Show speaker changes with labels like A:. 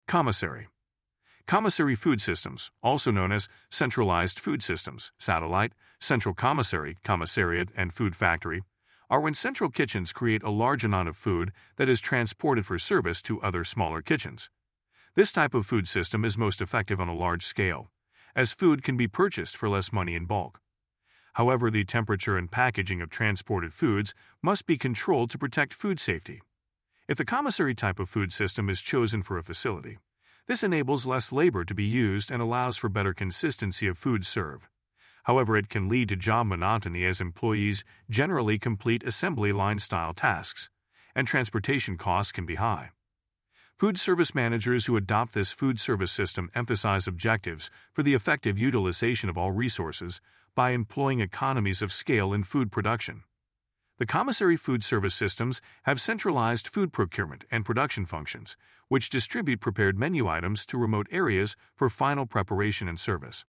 A: Commissary. Commissary food systems, also known as centralized food systems, satellite, central commissary, commissariat, and food factory, are when central kitchens create a large amount of food that is transported for service to other smaller kitchens. This type of food system is most effective on a large scale, as food can be purchased for less money in bulk. However, the temperature and packaging of transported foods must be controlled to protect food safety. If the commissary type of food system is chosen for a facility, this enables less labor to be used and allows for better consistency of food served. However, it can lead to job monotony as employees generally complete assembly line-style tasks, and transportation costs can be high. Food service managers who adopt this food service system emphasize objectives for the effective utilization of all resources by employing economies of scale in food production. The commissary food service systems have centralized food procurement and production functions, which distribute prepared menu items to remote areas for final preparation and service.